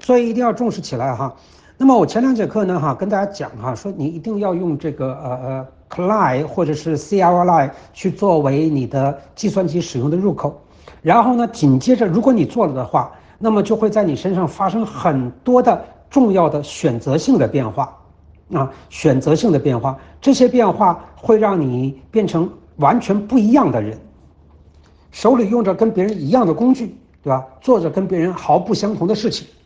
所以一定要重视起来哈。那么我前2节课呢跟大家讲说你一定要用这个CLI 或者是 CLI 去作为你的计算机使用的入口，然后呢紧接着如果你做了的话，那么就会在你身上发生很多的重要的选择性的变化选择性的变化，这些变化会让你变成完全不一样的人，手里用着跟别人一样的工具，对吧？做着跟别人毫不相同的事情。